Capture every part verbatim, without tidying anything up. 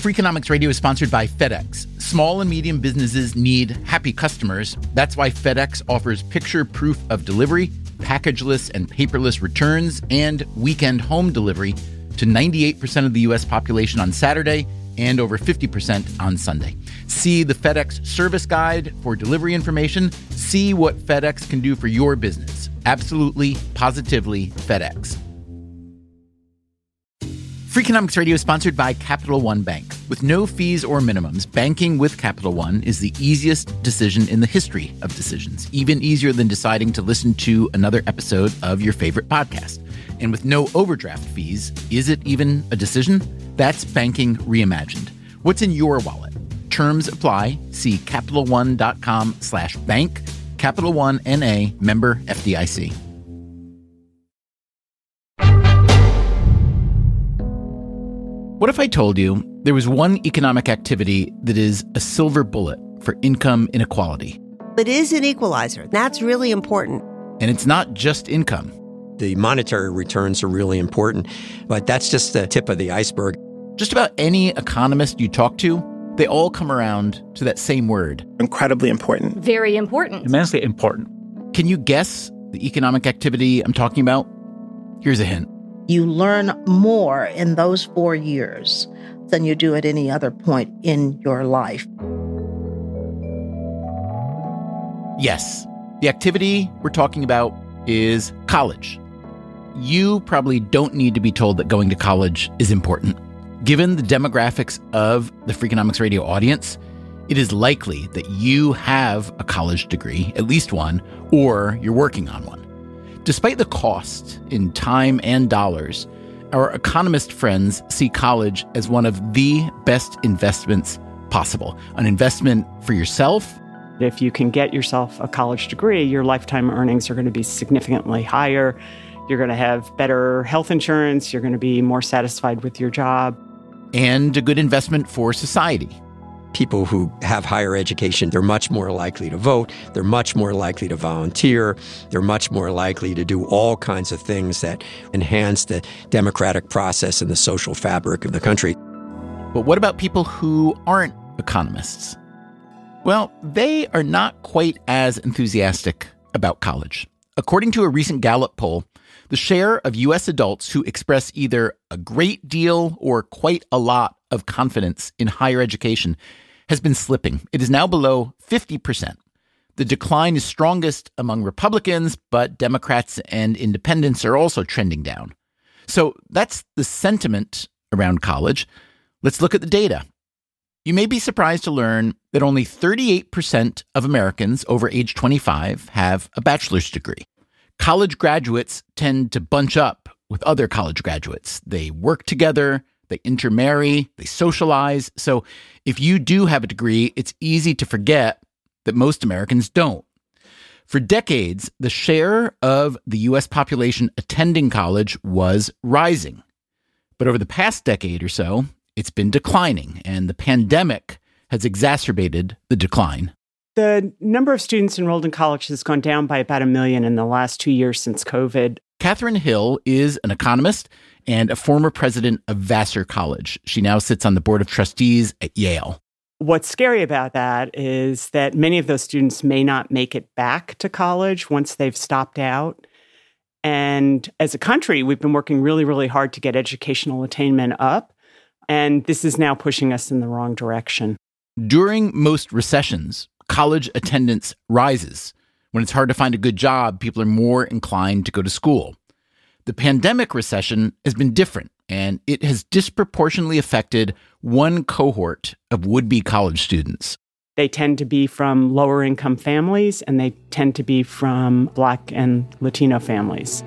Freakonomics Radio is sponsored by FedEx. Small and medium businesses need happy customers. That's why FedEx offers picture proof of delivery, packageless and paperless returns, and weekend home delivery to ninety-eight percent of the U S population on Saturday and over fifty percent on Sunday. See the FedEx service guide for delivery information. See what FedEx can do for your business. Absolutely, positively FedEx. Freakonomics Radio is sponsored by Capital One Bank. With no fees or minimums, banking with Capital One is the easiest decision in the history of decisions, even easier than deciding to listen to another episode of your favorite podcast. And with no overdraft fees, is it even a decision? That's banking reimagined. What's in your wallet? Terms apply. See CapitalOne.com slash bank. Capital One N A, member F D I C. What if I told you there was one economic activity that is a silver bullet for income inequality? It is an equalizer. That's really important. And it's not just income. The monetary returns are really important, but that's just the tip of the iceberg. Just about any economist you talk to, they all come around to that same word. Incredibly important. Very important. Immensely important. Can you guess the economic activity I'm talking about? Here's a hint. You learn more in those four years than you do at any other point in your life. Yes, the activity we're talking about is college. You probably don't need to be told that going to college is important. Given the demographics of the Freakonomics Radio audience, it is likely that you have a college degree, at least one, or you're working on one. Despite the cost in time and dollars, our economist friends see college as one of the best investments possible. An investment for yourself. If you can get yourself a college degree, your lifetime earnings are going to be significantly higher. You're going to have better health insurance. You're going to be more satisfied with your job. And a good investment for society. People who have higher education, they're much more likely to vote. They're much more likely to volunteer. They're much more likely to do all kinds of things that enhance the democratic process and the social fabric of the country. But what about people who aren't economists? Well, they are not quite as enthusiastic about college. According to a recent Gallup poll, the share of U S adults who express either a great deal or quite a lot of confidence in higher education has been slipping. It is now below fifty percent. The decline is strongest among Republicans, but Democrats and independents are also trending down. So that's the sentiment around college. Let's look at the data. You may be surprised to learn that only thirty-eight percent of Americans over age twenty-five have a bachelor's degree. College graduates tend to bunch up with other college graduates. They work together, they intermarry, they socialize. So if you do have a degree, it's easy to forget that most Americans don't. For decades, the share of the U S population attending college was rising. But over the past decade or so, it's been declining, and the pandemic has exacerbated the decline. The number of students enrolled in college has gone down by about a million in the last two years since COVID. Katherine Hill is an economist and a former president of Vassar College. She now sits on the board of trustees at Yale. What's scary about that is that many of those students may not make it back to college once they've stopped out. And as a country, we've been working really, really hard to get educational attainment up. And this is now pushing us in the wrong direction. During most recessions, college attendance rises. When it's hard to find a good job, people are more inclined to go to school. The pandemic recession has been different, and it has disproportionately affected one cohort of would-be college students. They tend to be from lower income families, and they tend to be from Black and Latino families.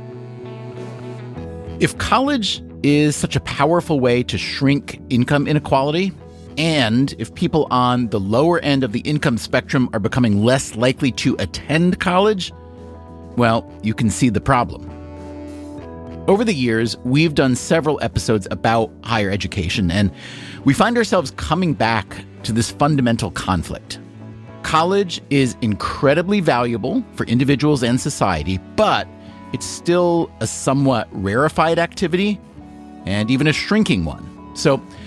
If college is such a powerful way to shrink income inequality, and if people on the lower end of the income spectrum are becoming less likely to attend college, well, you can see the problem. Over the years, we've done several episodes about higher education, and we find ourselves coming back to this fundamental conflict. College is incredibly valuable for individuals and society, but it's still a somewhat rarefied activity, and even a shrinking one. So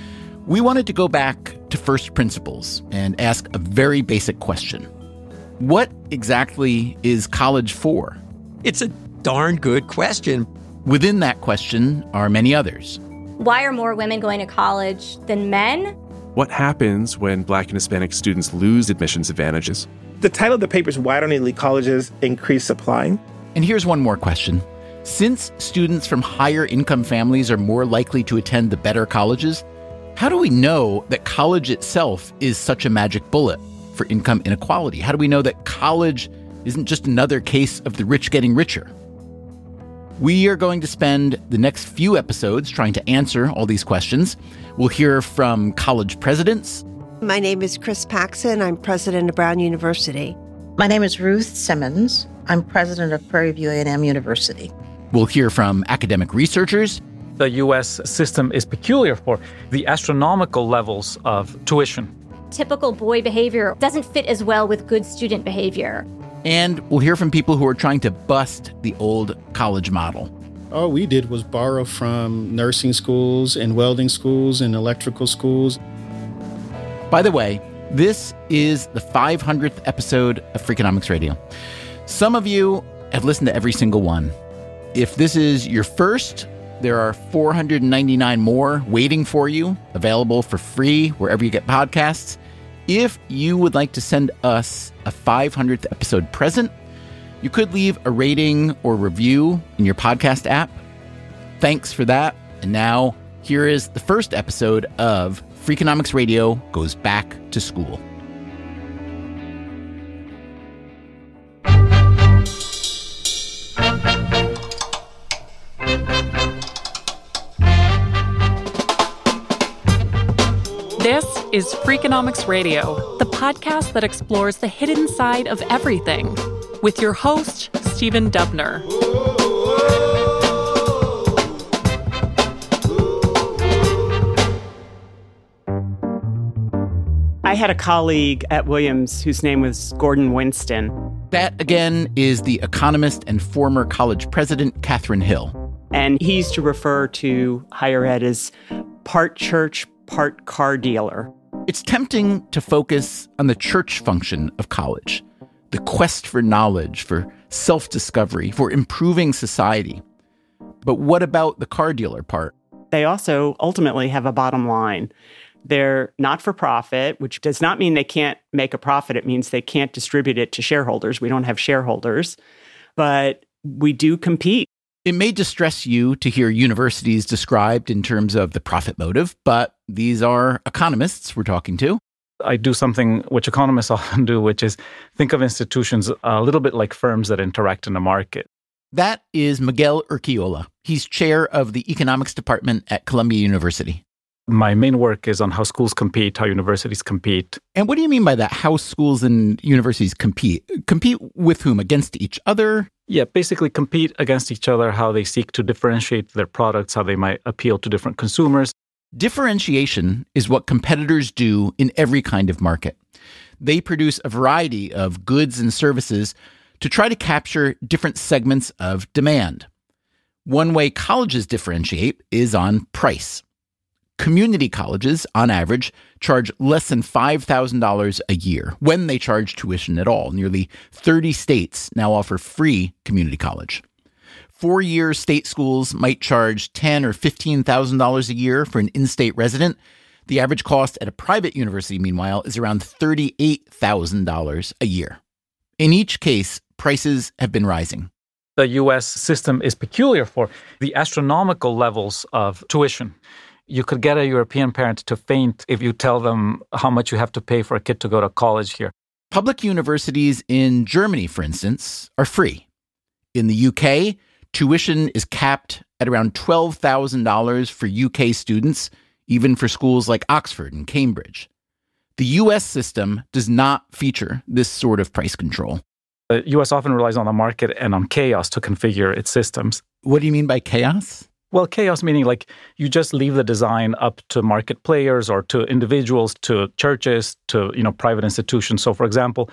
We wanted to go back to first principles and ask a very basic question. What exactly is college for? It's a darn good question. Within that question are many others. Why are more women going to college than men? What happens when Black and Hispanic students lose admissions advantages? The title of the paper is Why Don't Elite Colleges Increase Supply? And here's one more question. Since students from higher income families are more likely to attend the better colleges, how do we know that college itself is such a magic bullet for income inequality? How do we know that college isn't just another case of the rich getting richer? We are going to spend the next few episodes trying to answer all these questions. We'll hear from college presidents. My name is Chris Paxson. I'm president of Brown University. My name is Ruth Simmons. I'm president of Prairie View A and M University. We'll hear from academic researchers. The U S system is peculiar for the astronomical levels of tuition. Typical boy behavior doesn't fit as well with good student behavior. And we'll hear from people who are trying to bust the old college model. All we did was borrow from nursing schools and welding schools and electrical schools. By the way, this is the five hundredth episode of Freakonomics Radio. Some of you have listened to every single one. If this is your first, there are four hundred ninety-nine more waiting for you, available for free wherever you get podcasts. If you would like to send us a five hundredth episode present, you could leave a rating or review in your podcast app. Thanks for that. And now, here is the first episode of Freakonomics Radio Goes Back to School. This is Freakonomics Radio, the podcast that explores the hidden side of everything, with your host, Stephen Dubner. I had a colleague at Williams whose name was Gordon Winston. That, again, is the economist and former college president, Catherine Hill. And he used to refer to higher ed as part church, part car dealer. It's tempting to focus on the church function of college, the quest for knowledge, for self-discovery, for improving society. But what about the car dealer part? They also ultimately have a bottom line. They're not-for-profit, which does not mean they can't make a profit. It means they can't distribute it to shareholders. We don't have shareholders, but we do compete. It may distress you to hear universities described in terms of the profit motive, but these are economists we're talking to. I do something which economists often do, which is think of institutions a little bit like firms that interact in the market. That is Miguel Urquiola. He's chair of the economics department at Columbia University. My main work is on how schools compete, how universities compete. And what do you mean by that? How schools and universities compete? Compete with whom? Against each other? Yeah, basically compete against each other, how they seek to differentiate their products, how they might appeal to different consumers. Differentiation is what competitors do in every kind of market. They produce a variety of goods and services to try to capture different segments of demand. One way colleges differentiate is on price. Community colleges, on average, charge less than five thousand dollars a year when they charge tuition at all. Nearly thirty states now offer free community college. Four-year state schools might charge ten thousand dollars or fifteen thousand dollars a year for an in-state resident. The average cost at a private university, meanwhile, is around thirty-eight thousand dollars a year. In each case, prices have been rising. The U S system is peculiar for the astronomical levels of tuition. You could get a European parent to faint if you tell them how much you have to pay for a kid to go to college here. Public universities in Germany, for instance, are free. In the U K, tuition is capped at around twelve thousand dollars for U K students, even for schools like Oxford and Cambridge. The U S system does not feature this sort of price control. The U S often relies on the market and on chaos to configure its systems. What do you mean by chaos? Well, chaos meaning like you just leave the design up to market players or to individuals, to churches, to, you know, private institutions. So, for example,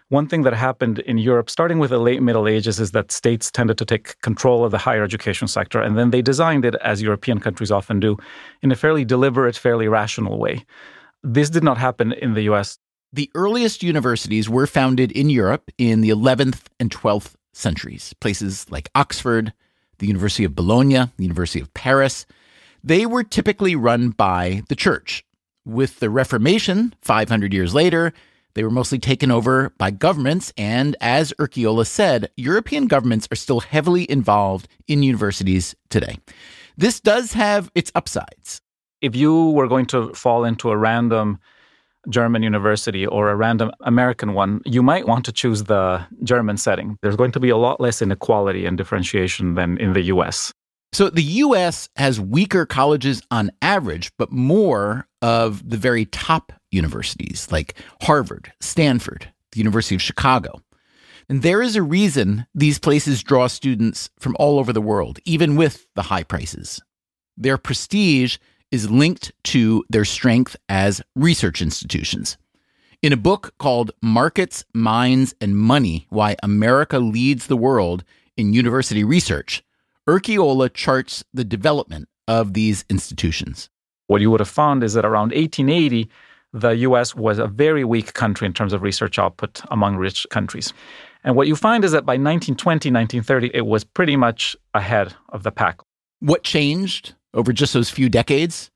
One thing that happened in Europe, starting with the late Middle Ages, is that states tended to take control of the higher education sector, and then they designed it, as European countries often do, in a fairly deliberate, fairly rational way. This did not happen in the U S. The earliest universities were founded in Europe in the eleventh and twelfth centuries. Places like Oxford, the University of Bologna, the University of Paris, they were typically run by the church. With the Reformation, five hundred years later, they were mostly taken over by governments, and as Urquiola said, European governments are still heavily involved in universities today. This does have its upsides. If you were going to fall into a random German university or a random American one, you might want to choose the German setting. There's going to be a lot less inequality and differentiation than in the U S. So the U S has weaker colleges on average, but more of the very top universities like Harvard, Stanford, the University of Chicago. And there is a reason these places draw students from all over the world, even with the high prices. Their prestige is linked to their strength as research institutions. In a book called Markets, Minds, and Money, Why America Leads the World in University Research, Urquiola charts the development of these institutions. What you would have found is that around eighteen eighty, the U S was a very weak country in terms of research output among rich countries. And what you find is that by nineteen twenty, nineteen thirty, it was pretty much ahead of the pack. What changed over just those few decades?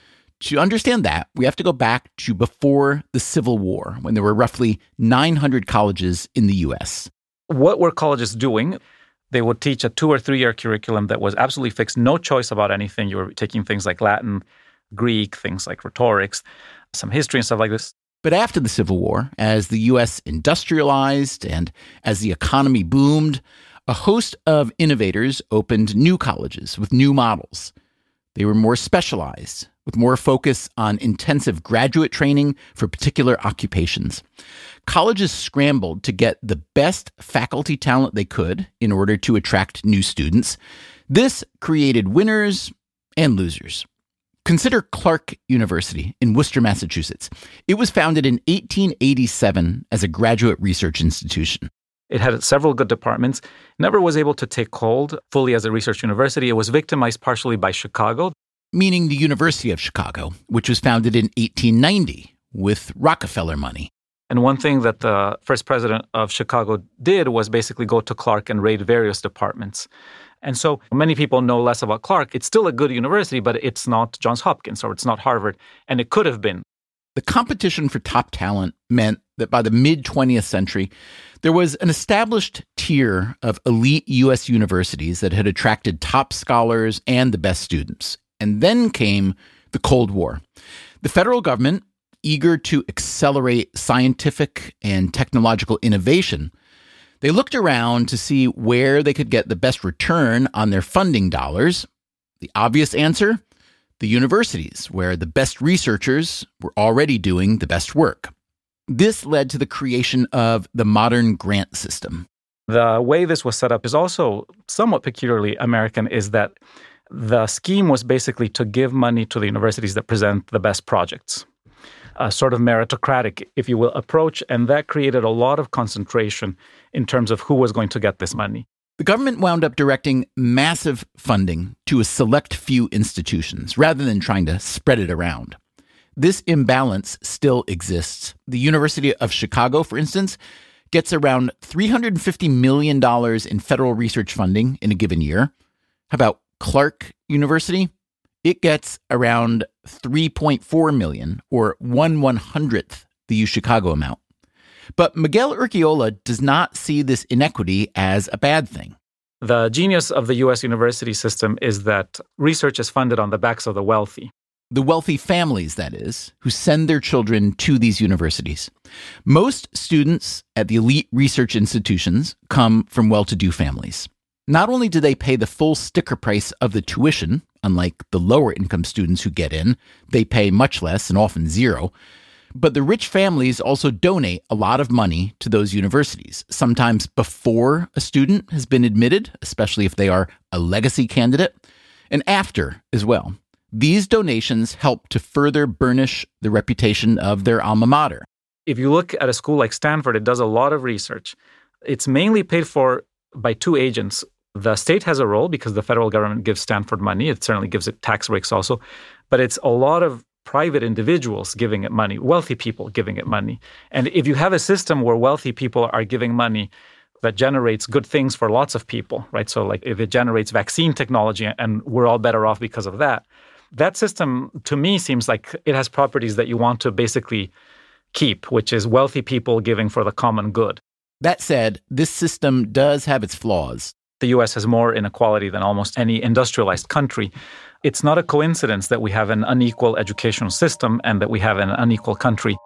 To understand that, we have to go back to before the Civil War, when there were roughly nine hundred colleges in the U S. What were colleges doing? They would teach a two- or three-year curriculum that was absolutely fixed, no choice about anything. You were taking things like Latin, Greek, things like rhetorics, some history and stuff like this. But after the Civil War, as the U S industrialized and as the economy boomed, a host of innovators opened new colleges with new models. They were more specialized, with more focus on intensive graduate training for particular occupations. Colleges scrambled to get the best faculty talent they could in order to attract new students. This created winners and losers. Consider Clark University in Worcester, Massachusetts. It was founded in eighteen eighty-seven as a graduate research institution. It had several good departments, never was able to take hold fully as a research university. It was victimized partially by Chicago. Meaning the University of Chicago, which was founded in eighteen ninety with Rockefeller money. And one thing that the first president of Chicago did was basically go to Clark and raid various departments. And so many people know less about Clark. It's still a good university, but it's not Johns Hopkins or it's not Harvard, and it could have been. The competition for top talent meant that by the mid-twentieth century, there was an established tier of elite U S universities that had attracted top scholars and the best students. And then came the Cold War. The federal government, eager to accelerate scientific and technological innovation, they looked around to see where they could get the best return on their funding dollars. The obvious answer? The universities, where the best researchers were already doing the best work. This led to the creation of the modern grant system. The way this was set up is also somewhat peculiarly American, is that the scheme was basically to give money to the universities that present the best projects. A sort of meritocratic, if you will, approach, and that created a lot of concentration in terms of who was going to get this money. The government wound up directing massive funding to a select few institutions rather than trying to spread it around. This imbalance still exists. The University of Chicago, for instance, gets around three hundred fifty million dollars in federal research funding in a given year. How about Clark University? It gets around three point four million dollars, or one one-hundredth the U Chicago amount. But Miguel Urquiola does not see this inequity as a bad thing. The genius of the U S university system is that research is funded on the backs of the wealthy. The wealthy families, that is, who send their children to these universities. Most students at the elite research institutions come from well-to-do families. Not only do they pay the full sticker price of the tuition, unlike the lower-income students who get in, they pay much less and often zero, but the rich families also donate a lot of money to those universities, sometimes before a student has been admitted, especially if they are a legacy candidate, and after as well. These donations help to further burnish the reputation of their alma mater. If you look at a school like Stanford, it does a lot of research. It's mainly paid for by two agents. The state has a role because the federal government gives Stanford money. It certainly gives it tax breaks also. But it's a lot of private individuals giving it money, wealthy people giving it money. And if you have a system where wealthy people are giving money that generates good things for lots of people, right? So like if it generates vaccine technology and we're all better off because of that, that system to me seems like it has properties that you want to basically keep, which is wealthy people giving for the common good. That said, this system does have its flaws. The U S has more inequality than almost any industrialized country. It's not a coincidence that we have an unequal educational system and that we have an unequal country.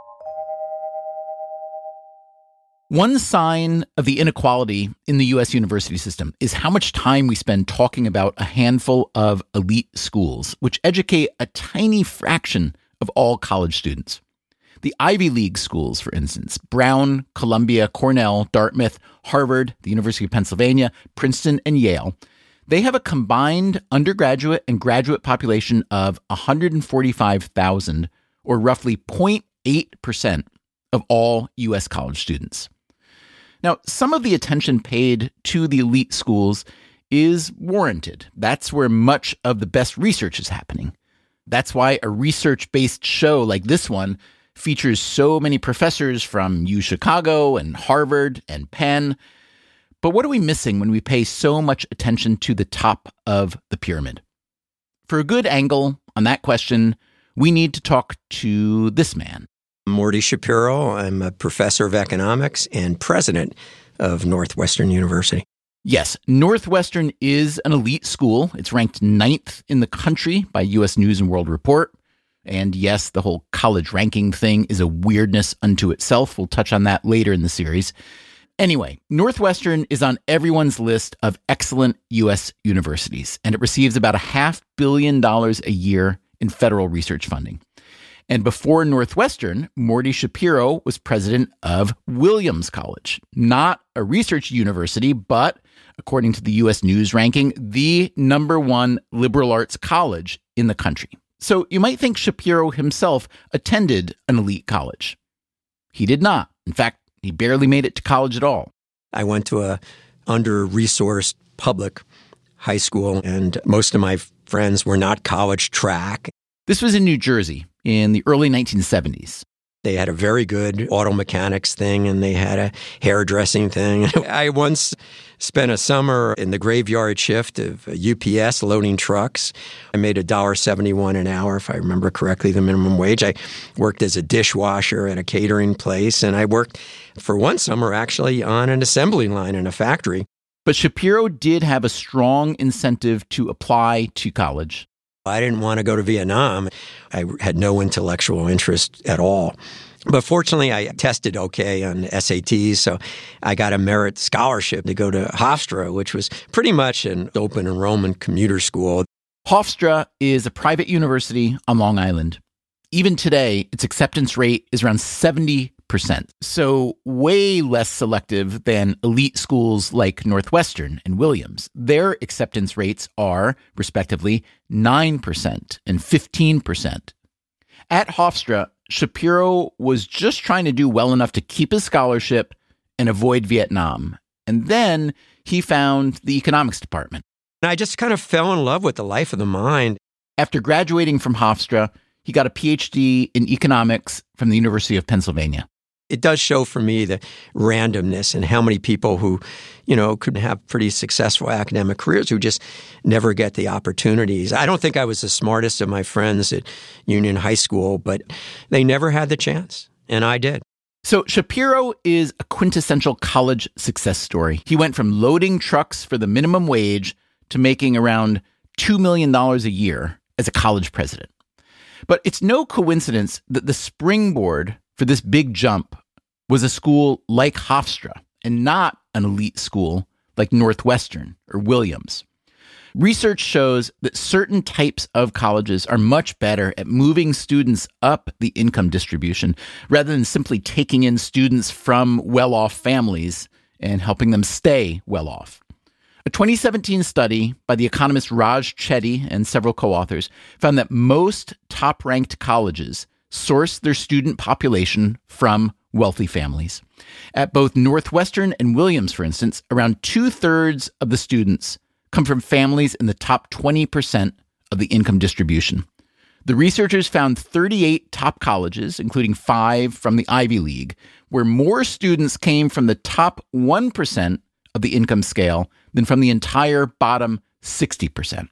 One sign of the inequality in the U S university system is how much time we spend talking about a handful of elite schools, which educate a tiny fraction of all college students. The Ivy League schools, for instance, Brown, Columbia, Cornell, Dartmouth, Harvard, the University of Pennsylvania, Princeton, and Yale, they have a combined undergraduate and graduate population of one hundred forty-five thousand, or roughly zero point eight percent of all U S college students. Now, some of the attention paid to the elite schools is warranted. That's where much of the best research is happening. That's why a research-based show like this one features so many professors from UChicago and Harvard and Penn. But what are we missing when we pay so much attention to the top of the pyramid? For a good angle on that question, we need to talk to this man. Morty Shapiro. I'm a professor of economics and president of Northwestern University. Yes, Northwestern is an elite school. It's ranked ninth in the country by U S News and World Report. And yes, the whole college ranking thing is a weirdness unto itself. We'll touch on that later in the series. Anyway, Northwestern is on everyone's list of excellent U S universities, and it receives about a half billion dollars a year in federal research funding. And before Northwestern, Morty Shapiro was president of Williams College, not a research university, but according to the U S News ranking, the number one liberal arts college in the country. So you might think Shapiro himself attended an elite college. He did not. In fact, he barely made it to college at all. I went to a under-resourced public high school, and most of my friends were not college track. This was in New Jersey in the early nineteen seventies. They had a very good auto mechanics thing, and they had a hairdressing thing. I once spent a summer in the graveyard shift of U P S loading trucks. I made one dollar seventy-one an hour, if I remember correctly, the minimum wage. I worked as a dishwasher at a catering place, and I worked for one summer actually on an assembly line in a factory. But Shapiro did have a strong incentive to apply to college. I didn't want to go to Vietnam. I had no intellectual interest at all. But fortunately, I tested okay on S A Ts, so I got a merit scholarship to go to Hofstra, which was pretty much an open enrollment commuter school. Hofstra is a private university on Long Island. Even today, its acceptance rate is around seventy percent, so way less selective than elite schools like Northwestern and Williams. Their acceptance rates are, respectively, nine percent and fifteen percent. At Hofstra, Shapiro was just trying to do well enough to keep his scholarship and avoid Vietnam. And then he found the economics department. I just kind of fell in love with the life of the mind. After graduating from Hofstra, he got a P H D in economics from the University of Pennsylvania. It does show for me the randomness and how many people who, you know, could have pretty successful academic careers who just never get the opportunities. I don't think I was the smartest of my friends at Union High School, but they never had the chance, and I did. So Shapiro is a quintessential college success story. He went from loading trucks for the minimum wage to making around two million dollars a year as a college president. But it's no coincidence that the springboard for this big jump was a school like Hofstra and not an elite school like Northwestern or Williams. Research shows that certain types of colleges are much better at moving students up the income distribution rather than simply taking in students from well-off families and helping them stay well-off. A twenty seventeen study by the economist Raj Chetty and several co-authors found that most top-ranked colleges source their student population from wealthy families. At both Northwestern and Williams, for instance, around two-thirds of the students come from families in the top twenty percent of the income distribution. The researchers found thirty-eight top colleges, including five from the Ivy League, where more students came from the top one percent of the income scale than from the entire bottom sixty percent.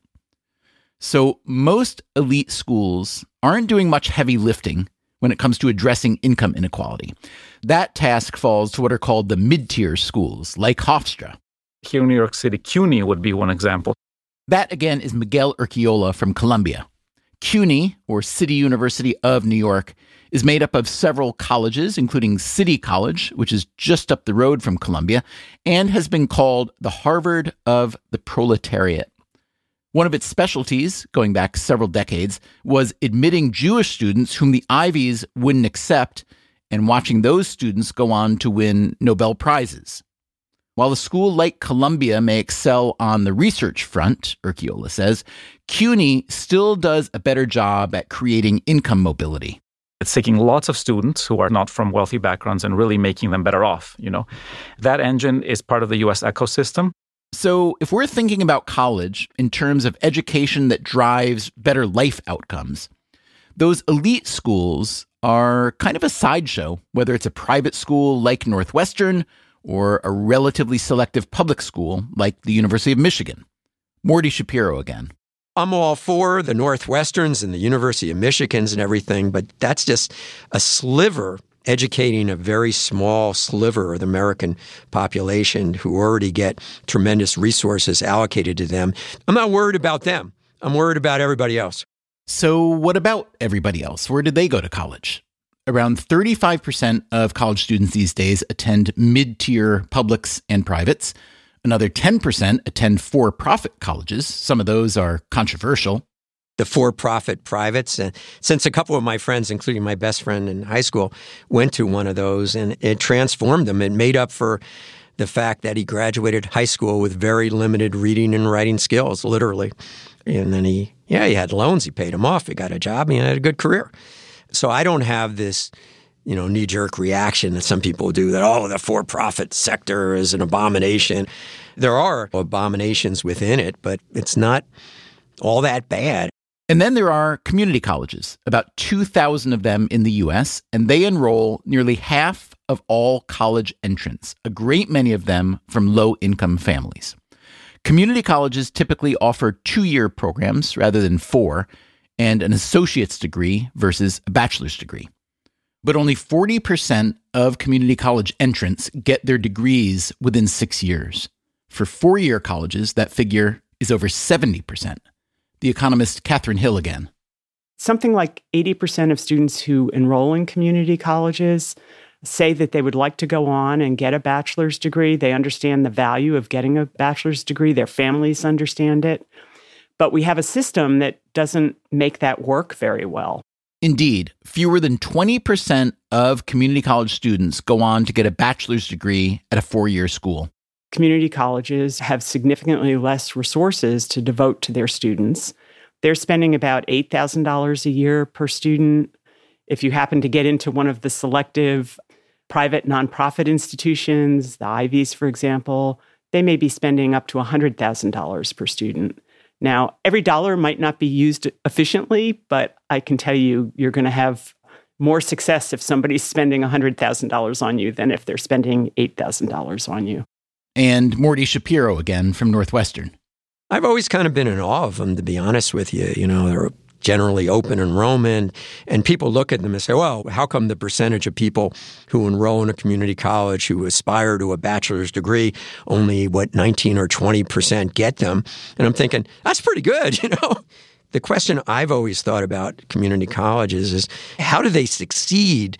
So most elite schools aren't doing much heavy lifting when it comes to addressing income inequality. That task falls to what are called the mid-tier schools, like Hofstra. Here in New York City, CUNY would be one example. That, again, is Miguel Urquiola from Columbia. CUNY, or City University of New York, is made up of several colleges, including City College, which is just up the road from Columbia, and has been called the Harvard of the proletariat. One of its specialties, going back several decades, was admitting Jewish students whom the Ivies wouldn't accept and watching those students go on to win Nobel Prizes. While a school like Columbia may excel on the research front, Urquiola says, CUNY still does a better job at creating income mobility. It's taking lots of students who are not from wealthy backgrounds and really making them better off, you know. That engine is part of the U S ecosystem. So if we're thinking about college in terms of education that drives better life outcomes, those elite schools are kind of a sideshow, whether it's a private school like Northwestern or a relatively selective public school like the University of Michigan. Morty Shapiro again. I'm all for the Northwesterns and the University of Michigans and everything, but that's just a sliver educating a very small sliver of the American population who already get tremendous resources allocated to them. I'm not worried about them. I'm worried about everybody else. So what about everybody else? Where did they go to college? Around thirty-five percent of college students these days attend mid-tier publics and privates. Another ten percent attend for-profit colleges. Some of those are controversial. The for-profit privates. And since a couple of my friends, including my best friend in high school, went to one of those, and it transformed him. It made up for the fact that he graduated high school with very limited reading and writing skills, literally. And then he, yeah, he had loans. He paid them off. He got a job. And he had a good career. So I don't have this, you know, knee-jerk reaction that some people do that, oh, the for-profit sector is an abomination. There are abominations within it, but it's not all that bad. And then there are community colleges, about two thousand of them in the U S, and they enroll nearly half of all college entrants, a great many of them from low-income families. Community colleges typically offer two-year programs rather than four, and an associate's degree versus a bachelor's degree. But only forty percent of community college entrants get their degrees within six years. For four-year colleges, that figure is over seventy percent. The economist Catherine Hill again. Something like eighty percent of students who enroll in community colleges say that they would like to go on and get a bachelor's degree. They understand the value of getting a bachelor's degree. Their families understand it. But we have a system that doesn't make that work very well. Indeed, fewer than twenty percent of community college students go on to get a bachelor's degree at a four-year school. Community colleges have significantly less resources to devote to their students. They're spending about eight thousand dollars a year per student. If you happen to get into one of the selective private nonprofit institutions, the Ivies, for example, they may be spending up to one hundred thousand dollars per student. Now, every dollar might not be used efficiently, but I can tell you, you're going to have more success if somebody's spending one hundred thousand dollars on you than if they're spending eight thousand dollars on you. And Morty Shapiro again from Northwestern. I've always kind of been in awe of them, to be honest with you. You know, they're generally open enrollment, and people look at them and say, well, how come the percentage of people who enroll in a community college who aspire to a bachelor's degree, only, what, nineteen or twenty percent get them? And I'm thinking, that's pretty good, you know? The question I've always thought about community colleges is, how do they succeed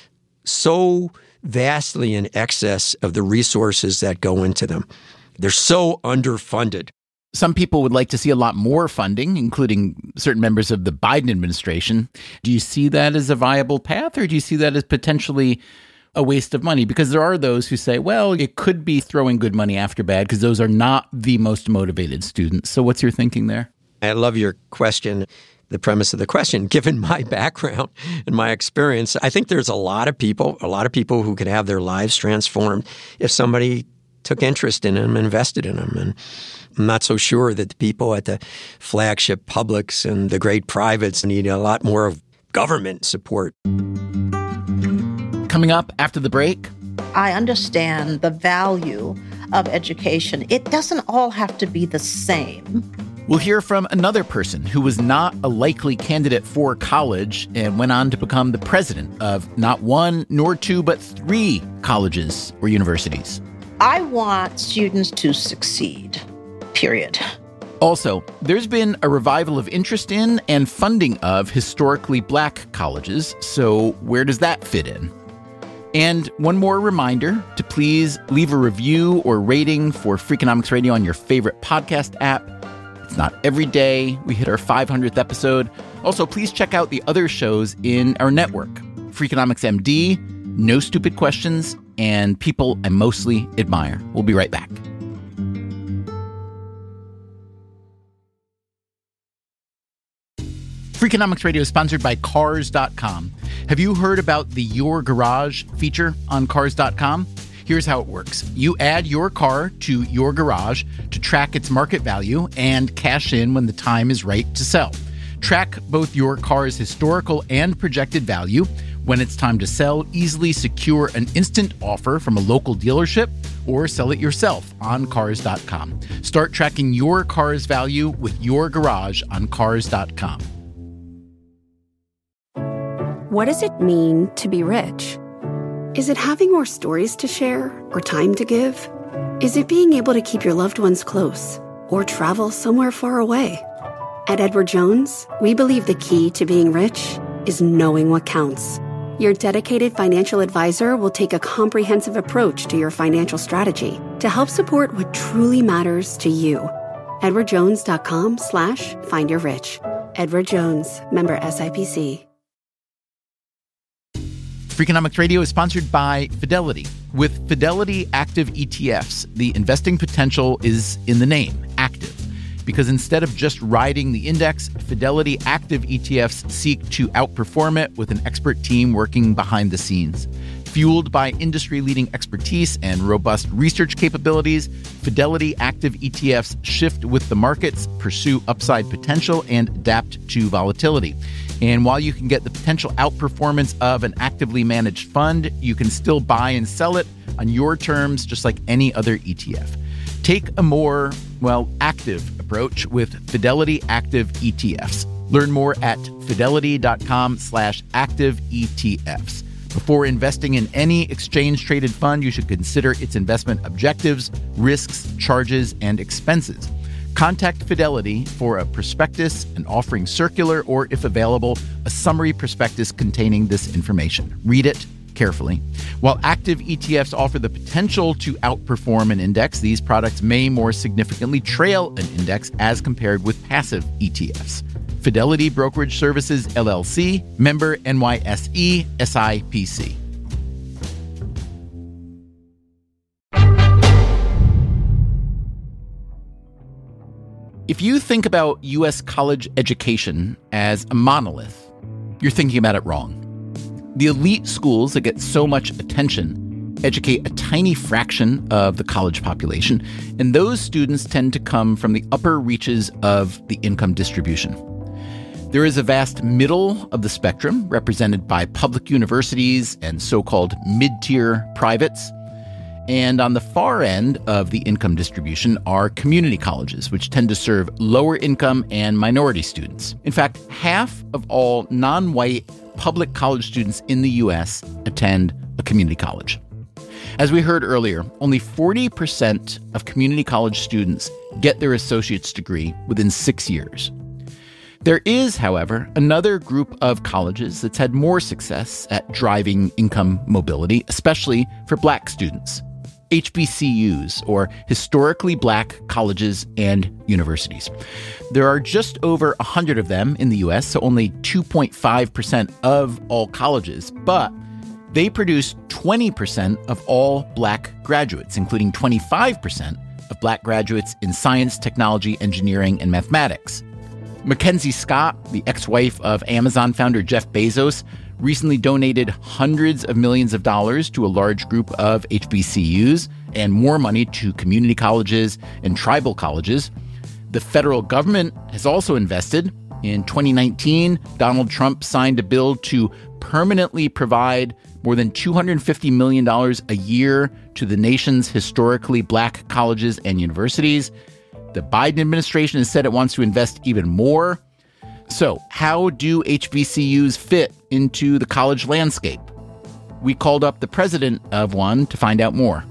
so vastly in excess of the resources that go into them? They're so underfunded. Some people would like to see a lot more funding, including certain members of the Biden administration. Do you see that as a viable path, or do you see that as potentially a waste of money? Because there are those who say, well, it could be throwing good money after bad because those are not the most motivated students. So what's your thinking there? I love your question. the premise of the question. Given my background and my experience, I think there's a lot of people, a lot of people who could have their lives transformed if somebody took interest in them, invested in them. And I'm not so sure that the people at the flagship publics and the great privates need a lot more of government support. Coming up after the break. I understand the value of education. It doesn't all have to be the same. We'll hear from another person who was not a likely candidate for college and went on to become the president of not one nor two, but three colleges or universities. I want students to succeed, period. Also, there's been a revival of interest in and funding of historically black colleges, so where does that fit in? And one more reminder to please leave a review or rating for Freakonomics Radio on your favorite podcast app. It's not every day we hit our five hundredth episode. Also, please check out the other shows in our network. Freakonomics M D, No Stupid Questions, and People I Mostly Admire. We'll be right back. Freakonomics Radio is sponsored by Cars dot com. Have you heard about the Your Garage feature on Cars dot com? Here's how it works. You add your car to your garage to track its market value and cash in when the time is right to sell. Track both your car's historical and projected value. When it's time to sell, easily secure an instant offer from a local dealership or sell it yourself on Cars dot com. Start tracking your car's value with your garage on Cars dot com. What does it mean to be rich? Is it having more stories to share or time to give? Is it being able to keep your loved ones close or travel somewhere far away? At Edward Jones, we believe the key to being rich is knowing what counts. Your dedicated financial advisor will take a comprehensive approach to your financial strategy to help support what truly matters to you. edward jones dot com slash find your rich. Edward Jones, member S I P C. Freakonomics Radio is sponsored by Fidelity. With Fidelity Active E T Fs, the investing potential is in the name, active. Because instead of just riding the index, Fidelity Active E T Fs seek to outperform it with an expert team working behind the scenes. Fueled by industry-leading expertise and robust research capabilities, Fidelity Active E T Fs shift with the markets, pursue upside potential, and adapt to volatility. And while you can get the potential outperformance of an actively managed fund, you can still buy and sell it on your terms, just like any other E T F. Take a more, well, active approach with Fidelity Active E T Fs. Learn more at fidelity.com slash active ETFs. Before investing in any exchange-traded fund, you should consider its investment objectives, risks, charges, and expenses. Contact Fidelity for a prospectus, an offering circular, or, if available, a summary prospectus containing this information. Read it carefully. While active E T Fs offer the potential to outperform an index, these products may more significantly trail an index as compared with passive E T Fs. Fidelity Brokerage Services, L L C, member N Y S E, S I P C. If you think about U S college education as a monolith, you're thinking about it wrong. The elite schools that get so much attention educate a tiny fraction of the college population, and those students tend to come from the upper reaches of the income distribution. There is a vast middle of the spectrum represented by public universities and so-called mid-tier privates. And on the far end of the income distribution are community colleges, which tend to serve lower income and minority students. In fact, half of all non-white public college students in the U S attend a community college. As we heard earlier, only forty percent of community college students get their associate's degree within six years. There is, however, another group of colleges that's had more success at driving income mobility, especially for Black students. H B C Us, or historically Black colleges and universities. There are just over one hundred of them in the U S, so only two point five percent of all colleges, but they produce twenty percent of all Black graduates, including twenty-five percent of Black graduates in science, technology, engineering, and mathematics. Mackenzie Scott, the ex-wife of Amazon founder Jeff Bezos, recently donated hundreds of millions of dollars to a large group of H B C Us and more money to community colleges and tribal colleges. The federal government has also invested. In twenty nineteen, Donald Trump signed a bill to permanently provide more than two hundred fifty million dollars a year to the nation's historically black colleges and universities. The Biden administration has said it wants to invest even more. So, how do H B C Us fit into the college landscape? We called up the president of one to find out more.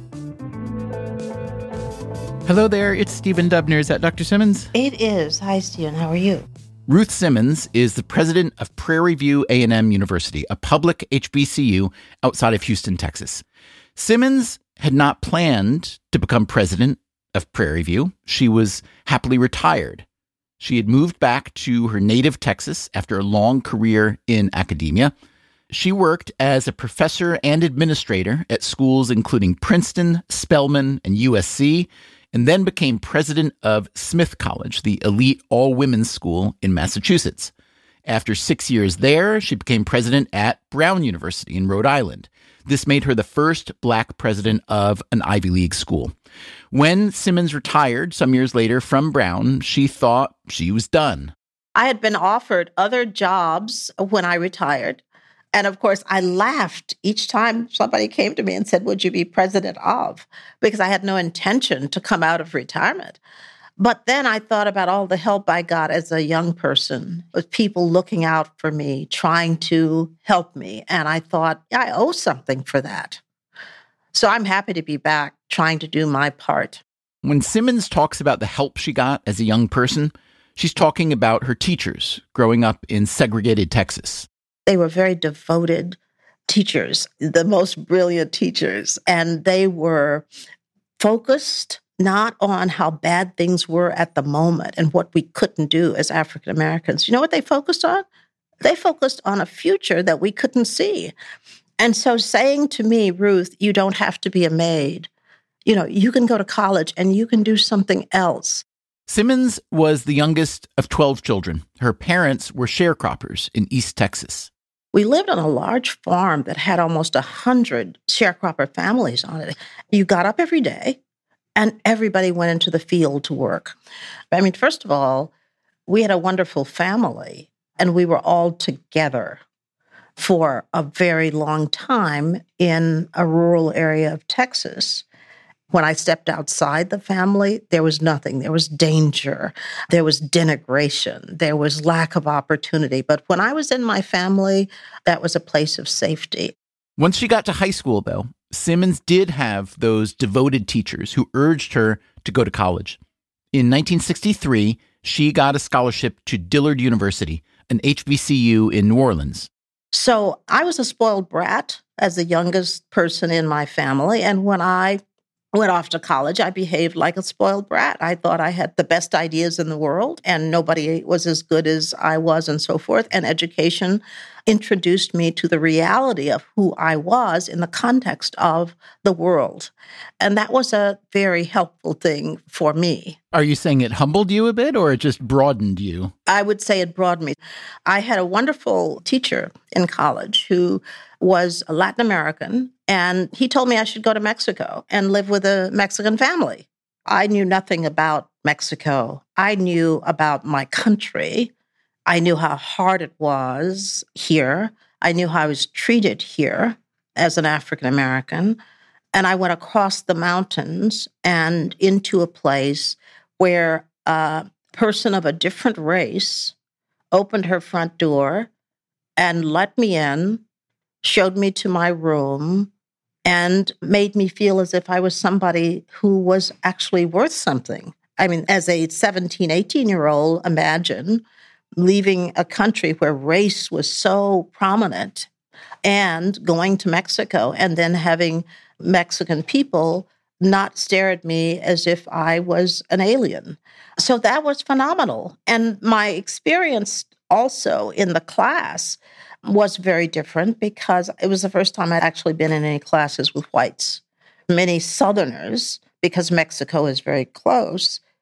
Hello there, it's Stephen Dubner. Is that Doctor Simmons? It is. Hi, Stephen. How are you? Ruth Simmons is the president of Prairie View A and M University, a public H B C U outside of Houston, Texas. Simmons had not planned to become president of Prairie View. She was happily retired. She had moved back to her native Texas after a long career in academia. She worked as a professor and administrator at schools including Princeton, Spelman, and U S C, and then became president of Smith College, the elite all-women's school in Massachusetts. After six years there, she became president at Brown University in Rhode Island. This made her the first black president of an Ivy League school. When Simmons retired some years later from Brown, she thought she was done. I had been offered other jobs when I retired. And of course, I laughed each time somebody came to me and said, would you be president of? Because I had no intention to come out of retirement. But then I thought about all the help I got as a young person, with people looking out for me, trying to help me. And I thought, I owe something for that. So I'm happy to be back trying to do my part. When Simmons talks about the help she got as a young person, she's talking about her teachers growing up in segregated Texas. They were very devoted teachers, the most brilliant teachers, and they were focused not on how bad things were at the moment and what we couldn't do as African Americans. You know what they focused on? They focused on a future that we couldn't see. And so saying to me, Ruth, you don't have to be a maid. You know, you can go to college and you can do something else. Simmons was the youngest of twelve children. Her parents were sharecroppers in East Texas. We lived on a large farm that had almost one hundred sharecropper families on it. You got up every day, and everybody went into the field to work. I mean, first of all, we had a wonderful family, and we were all together for a very long time in a rural area of Texas. When I stepped outside the family, there was nothing. There was danger. There was denigration. There was lack of opportunity. But when I was in my family, that was a place of safety. Once she got to high school, though, Simmons did have those devoted teachers who urged her to go to college. In nineteen sixty-three, she got a scholarship to Dillard University, an H B C U in New Orleans. So I was a spoiled brat as the youngest person in my family. And when I went off to college, I behaved like a spoiled brat. I thought I had the best ideas in the world and nobody was as good as I was and so forth. And education introduced me to the reality of who I was in the context of the world. And that was a very helpful thing for me. Are you saying it humbled you a bit or it just broadened you? I would say it broadened me. I had a wonderful teacher in college who was a Latin American, and he told me I should go to Mexico and live with a Mexican family. I knew nothing about Mexico. I knew about my country. I knew how hard it was here. I knew how I was treated here as an African American. And I went across the mountains and into a place where a person of a different race opened her front door and let me in, showed me to my room, and made me feel as if I was somebody who was actually worth something. I mean, as a seventeen, eighteen-year-old, imagine leaving a country where race was so prominent and going to Mexico and then having Mexican people not stare at me as if I was an alien. So that was phenomenal. And my experience also in the class was very different because it was the first time I'd actually been in any classes with whites. Many Southerners, because Mexico is very close,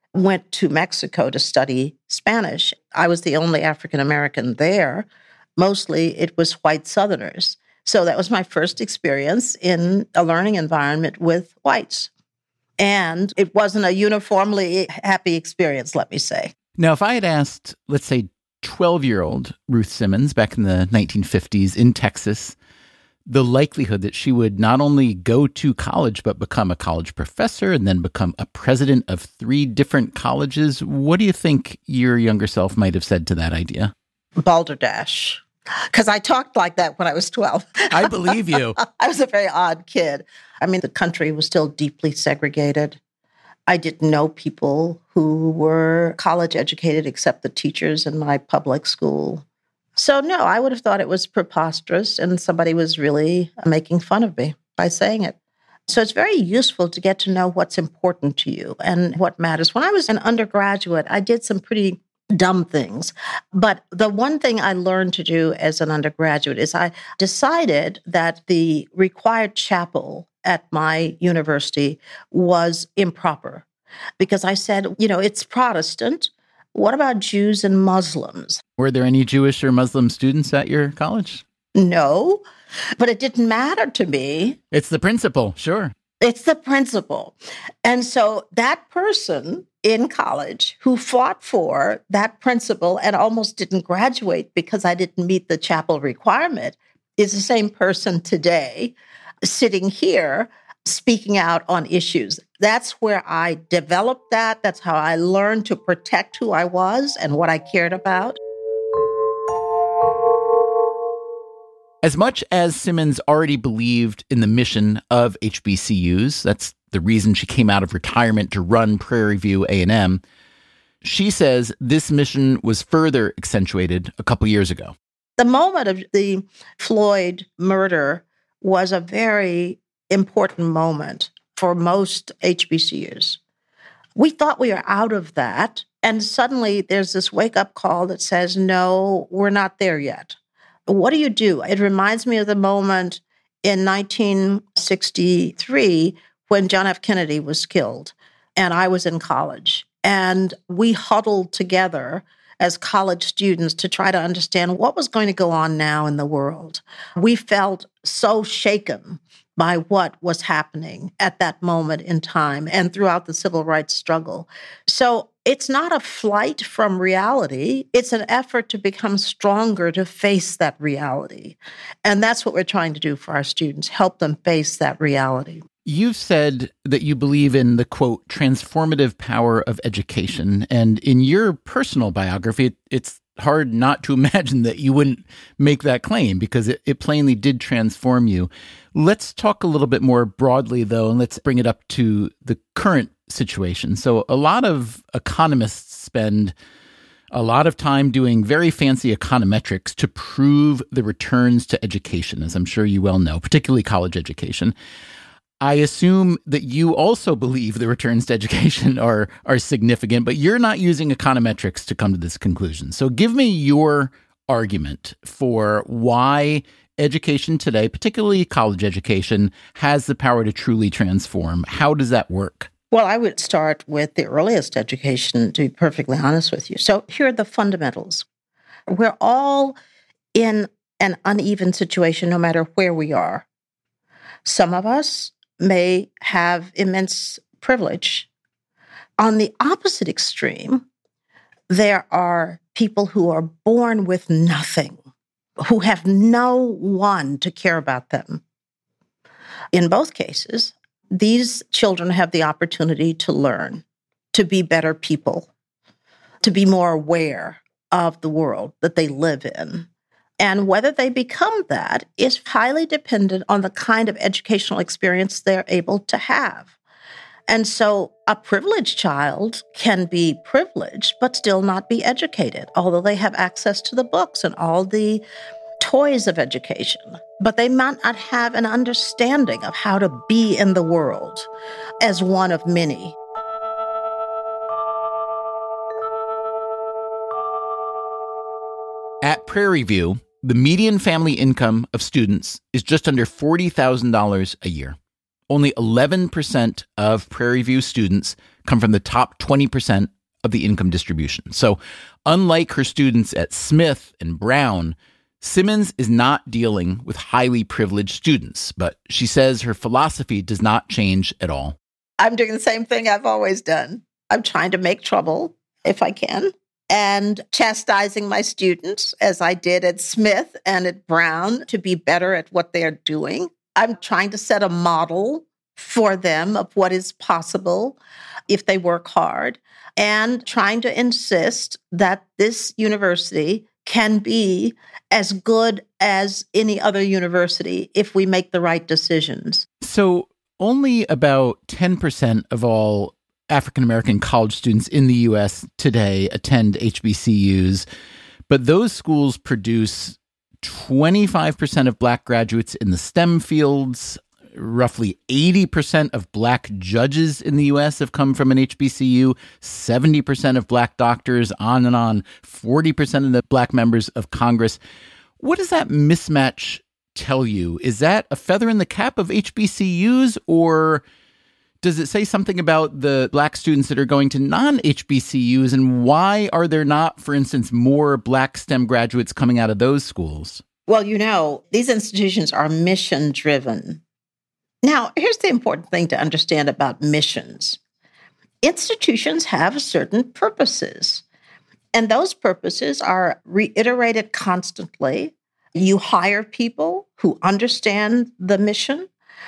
went to Mexico to study Spanish. I was the only African American there. Mostly it was white Southerners. So that was my first experience in a learning environment with whites. And it wasn't a uniformly happy experience, let me say. Now, if I had asked, let's say, twelve-year-old Ruth Simmons back in the nineteen fifties in Texas, the likelihood that she would not only go to college, but become a college professor and then become a president of three different colleges, what do you think your younger self might have said to that idea? Balderdash. Because I talked like that when I was twelve. I believe you. I was a very odd kid. I mean, the country was still deeply segregated. I didn't know people who were college educated except the teachers in my public school. So no, I would have thought it was preposterous and somebody was really making fun of me by saying it. So it's very useful to get to know what's important to you and what matters. When I was an undergraduate, I did some pretty dumb things. But the one thing I learned to do as an undergraduate is I decided that the required chapel at my university was improper because I said, you know, it's Protestant. What about Jews and Muslims? Were there any Jewish or Muslim students at your college? No, but it didn't matter to me. It's the principle, sure. It's the principle. And so that person in college who fought for that principle and almost didn't graduate because I didn't meet the chapel requirement is the same person today sitting here speaking out on issues. That's where I developed that. That's how I learned to protect who I was and what I cared about. As much as Simmons already believed in the mission of H B C Us, that's the reason she came out of retirement to run Prairie View A and M, she says this mission was further accentuated a couple years ago. The moment of the Floyd murder was a very important moment for most H B C Us. We thought we were out of that, and suddenly there's this wake-up call that says, no, we're not there yet. What do you do? It reminds me of the moment in nineteen sixty-three when John F. Kennedy was killed, and I was in college. And we huddled together as college students to try to understand what was going to go on now in the world. We felt so shaken by what was happening at that moment in time and throughout the civil rights struggle. So it's not a flight from reality. It's an effort to become stronger to face that reality. And that's what we're trying to do for our students, help them face that reality. You've said that you believe in the, quote, transformative power of education. And in your personal biography, it's hard not to imagine that you wouldn't make that claim because it, it plainly did transform you. Let's talk a little bit more broadly, though, and let's bring it up to the current situation. So a lot of economists spend a lot of time doing very fancy econometrics to prove the returns to education, as I'm sure you well know, particularly college education. I assume that you also believe the returns to education are are significant, but you're not using econometrics to come to this conclusion. So give me your argument for why education today, particularly college education, has the power to truly transform. How does that work? Well, I would start with the earliest education, to be perfectly honest with you. So here are the fundamentals. We're all in an uneven situation no matter where we are. Some of us may have immense privilege. On the opposite extreme, there are people who are born with nothing, who have no one to care about them. In both cases, these children have the opportunity to learn, to be better people, to be more aware of the world that they live in. And whether they become that is highly dependent on the kind of educational experience they're able to have. And so a privileged child can be privileged, but still not be educated, although they have access to the books and all the toys of education. But they might not have an understanding of how to be in the world as one of many. At Prairie View, the median family income of students is just under forty thousand dollars a year. only eleven percent of Prairie View students come from the top twenty percent of the income distribution. So unlike her students at Smith and Brown, Simmons is not dealing with highly privileged students, but she says her philosophy does not change at all. I'm doing the same thing I've always done. I'm trying to make trouble if I can, and chastising my students as I did at Smith and at Brown to be better at what they're doing. I'm trying to set a model for them of what is possible if they work hard, and trying to insist that this university can be as good as any other university if we make the right decisions. So only about ten percent of all African-American college students in the U S today attend H B C Us, but those schools produce twenty-five percent of Black graduates in the STEM fields. Roughly eighty percent of Black judges in the U S have come from an H B C U, seventy percent of Black doctors, on and on, forty percent of the Black members of Congress. What does that mismatch tell you? Is that a feather in the cap of H B C Us, or does it say something about the Black students that are going to non-H B C Us, and why are there not, for instance, more Black STEM graduates coming out of those schools? Well, you know, these institutions are mission-driven. Now, here's the important thing to understand about missions. Institutions have certain purposes, and those purposes are reiterated constantly. You hire people who understand the mission.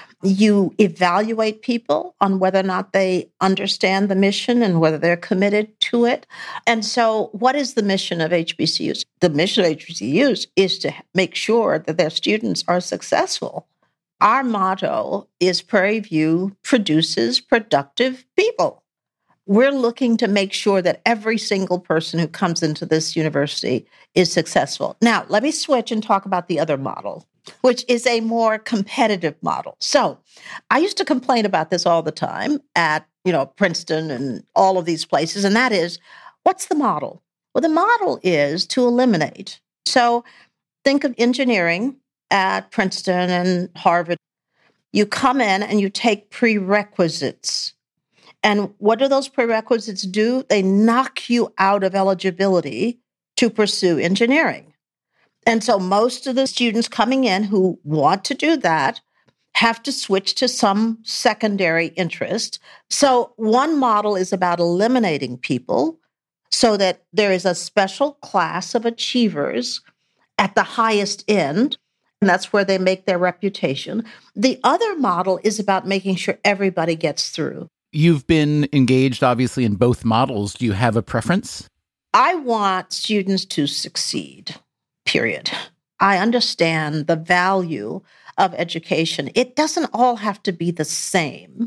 You evaluate people on whether or not they understand the mission and whether they're committed to it. And so what is the mission of H B C Us? The mission of H B C Us is to make sure that their students are successful. Our motto is Prairie View produces productive people. We're looking to make sure that every single person who comes into this university is successful. Now, let me switch and talk about the other model, which is a more competitive model. So I used to complain about this all the time at, you know, Princeton and all of these places, and that is, what's the model? Well, the model is to eliminate. So think of engineering at Princeton and Harvard. You come in and you take prerequisites. And what do those prerequisites do? They knock you out of eligibility to pursue engineering. And so most of the students coming in who want to do that have to switch to some secondary interest. So one model is about eliminating people so that there is a special class of achievers at the highest end, and that's where they make their reputation. The other model is about making sure everybody gets through. You've been engaged, obviously, in both models. Do you have a preference? I want students to succeed, period. I understand the value of education. It doesn't all have to be the same.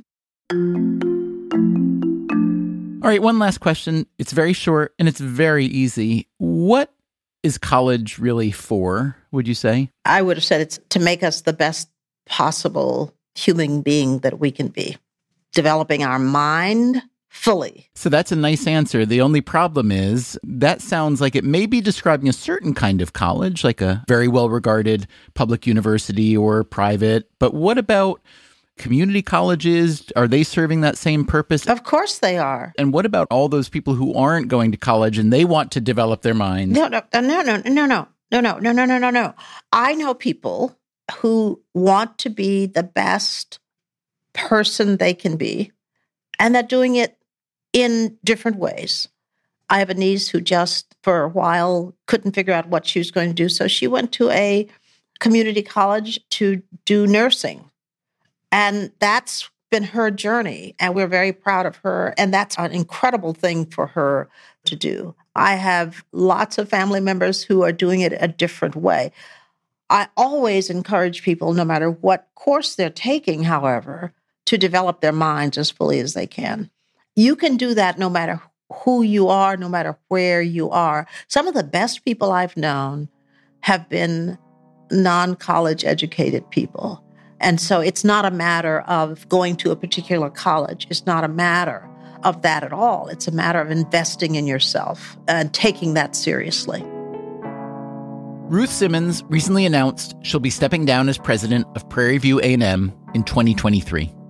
All right, one last question. It's very short and it's very easy. What is college really for, would you say? I would have said it's to make us the best possible human being that we can be, developing our mind fully. So that's a nice answer. The only problem is that sounds like it may be describing a certain kind of college, like a very well-regarded public university or private. But what about community colleges? Are they serving that same purpose? Of course they are. And what about all those people who aren't going to college and they want to develop their minds? No, no, no, no, no, no, no, no, no, no, no, no, no. I know people who want to be the best person they can be, and they're doing it in different ways. I have a niece who just, for a while, couldn't figure out what she was going to do, so she went to a community college to do nursing. And that's been her journey, and we're very proud of her, and that's an incredible thing for her to do. I have lots of family members who are doing it a different way. I always encourage people, no matter what course they're taking, however, to develop their minds as fully as they can. You can do that no matter who you are, no matter where you are. Some of the best people I've known have been non-college educated people. And so it's not a matter of going to a particular college. It's not a matter of that at all. It's a matter of investing in yourself and taking that seriously. Ruth Simmons recently announced she'll be stepping down as president of Prairie View A and M in twenty twenty-three.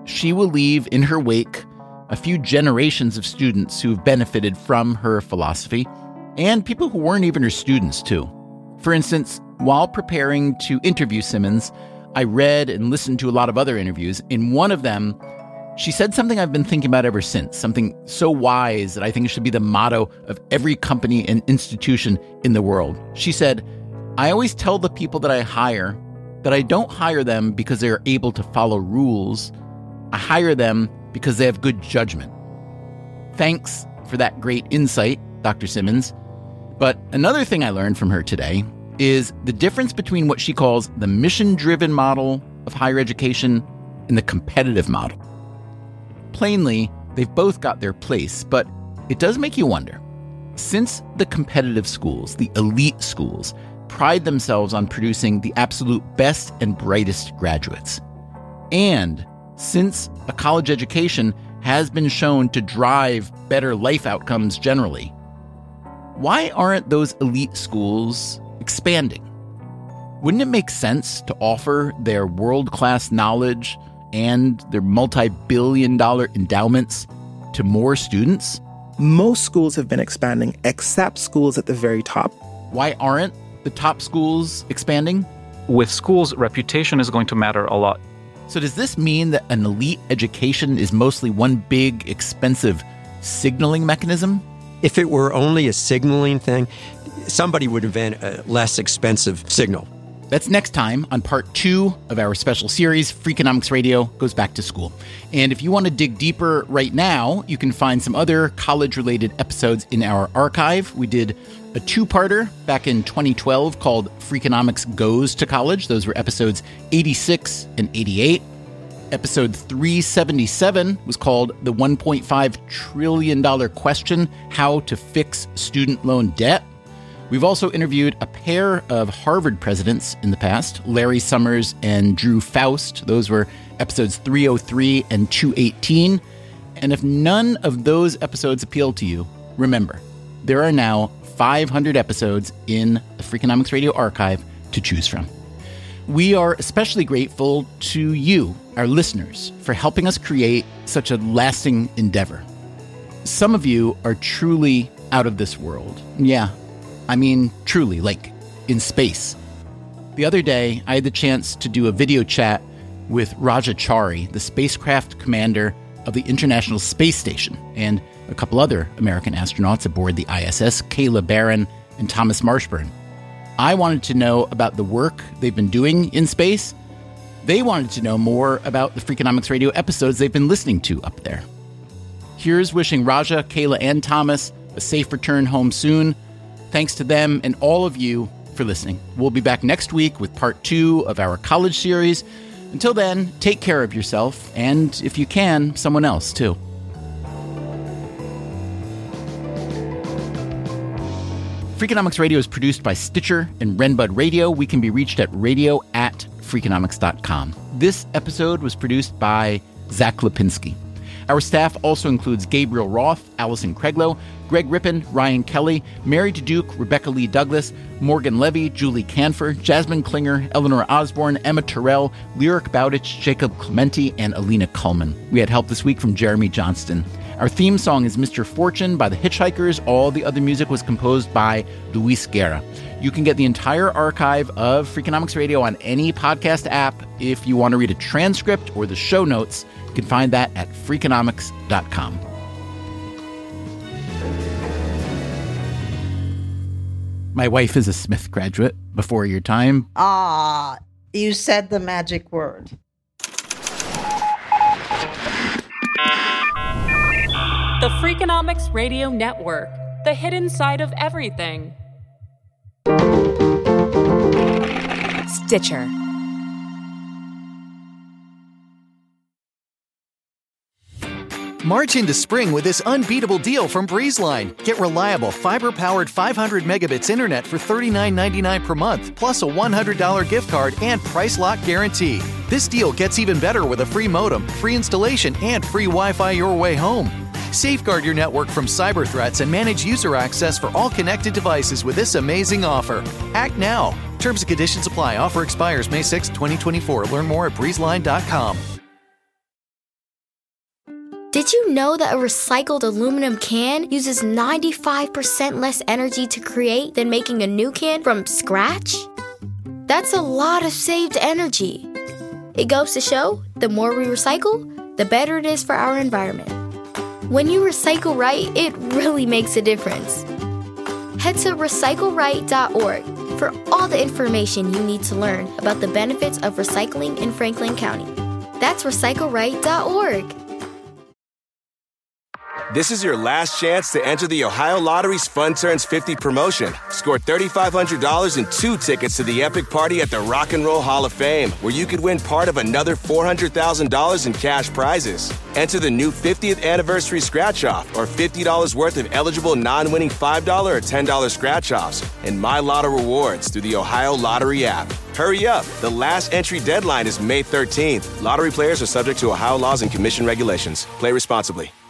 she will leave in her wake a few generations of students who've benefited from her philosophy, and people who weren't even her students, too. For instance, while preparing to interview Simmons, I read and listened to a lot of other interviews. In one of them, she said something I've been thinking about ever since, something so wise that I think it should be the motto of every company and institution in the world. She said, "I always tell the people that I hire that I don't hire them because they are able to follow rules. I hire them because they have good judgment." Thanks for that great insight, Doctor Simmons. But another thing I learned from her today is the difference between what she calls the mission-driven model of higher education and the competitive model. Plainly, they've both got their place, but it does make you wonder. Since the competitive schools, the elite schools, pride themselves on producing the absolute best and brightest graduates, and since a college education has been shown to drive better life outcomes generally, why aren't those elite schools expanding? Wouldn't it make sense to offer their world-class knowledge and their multi-billion dollar endowments to more students? Most schools have been expanding, except schools at the very top. Why aren't the top schools expanding? With schools, reputation is going to matter a lot. So does this mean that an elite education is mostly one big, expensive signaling mechanism? If it were only a signaling thing, somebody would invent a less expensive signal. That's next time on part two of our special series, Freakonomics Radio Goes Back to School. And if you want to dig deeper right now, you can find some other college-related episodes in our archive. We did a two-parter back in twenty twelve called Freakonomics Goes to College. Those were episodes eighty-six and eighty-eight. Episode three seventy-seven was called The one point five trillion dollars Question, How to Fix Student Loan Debt. We've also interviewed a pair of Harvard presidents in the past, Larry Summers and Drew Faust. Those were episodes three oh three and two eighteen. And if none of those episodes appeal to you, remember, there are now five hundred episodes in the Freakonomics Radio archive to choose from. We are especially grateful to you, our listeners, for helping us create such a lasting endeavor. Some of you are truly out of this world. Yeah, I mean, truly, like in space. The other day, I had the chance to do a video chat with Raja Chari, the spacecraft commander of the International Space Station, and a couple other American astronauts aboard the I S S, Kayla Barron and Thomas Marshburn. I wanted to know about the work they've been doing in space. They wanted to know more about the Freakonomics Radio episodes they've been listening to up there. Here's wishing Raja, Kayla, and Thomas a safe return home soon. Thanks to them and all of you for listening. We'll be back next week with part two of our college series. Until then, take care of yourself, and if you can, someone else too. Freakonomics Radio is produced by Stitcher and Renbud Radio. We can be reached at radio at freakonomics dot com. This episode was produced by Zach Lipinski. Our staff also includes Gabriel Roth, Allison Craiglow, Greg Rippin, Ryan Kelly, Mary Duduque, Rebecca Lee Douglas, Morgan Levy, Julie Canfor, Jasmine Klinger, Eleanor Osborne, Emma Terrell, Lyric Bowditch, Jacob Clementi, and Alina Kuhlman. We had help this week from Jeremy Johnston. Our theme song is Mister Fortune by the Hitchhikers. All the other music was composed by Luis Guerra. You can get the entire archive of Freakonomics Radio on any podcast app. If you want to read a transcript or the show notes, you can find that at freakonomics dot com. My wife is a Smith graduate before your time. Ah, you said the magic word. The Freakonomics Radio Network, the hidden side of everything. Stitcher. March into spring with this unbeatable deal from BreezeLine. Get reliable, fiber-powered five hundred megabits internet for thirty-nine ninety-nine per month, plus a one hundred dollars gift card and price lock guarantee. This deal gets even better with a free modem, free installation, and free Wi-Fi your way home. Safeguard your network from cyber threats and manage user access for all connected devices with this amazing offer. Act now. Terms and conditions apply. Offer expires May sixth, twenty twenty-four. Learn more at breezeline dot com. Did you know that a recycled aluminum can uses ninety-five percent less energy to create than making a new can from scratch? That's a lot of saved energy. It goes to show, the more we recycle, the better it is for our environment. When you recycle right, it really makes a difference. Head to recycle right dot org for all the information you need to learn about the benefits of recycling in Franklin County. That's recycle right dot org. This is your last chance to enter the Ohio Lottery's Fun Turns fifty promotion. Score three thousand five hundred dollars and two tickets to the epic party at the Rock and Roll Hall of Fame, where you could win part of another four hundred thousand dollars in cash prizes. Enter the new fiftieth anniversary scratch-off or fifty dollars worth of eligible non-winning five dollars or ten dollars scratch-offs and My Lotto rewards through the Ohio Lottery app. Hurry up. The last entry deadline is May thirteenth. Lottery players are subject to Ohio laws and commission regulations. Play responsibly.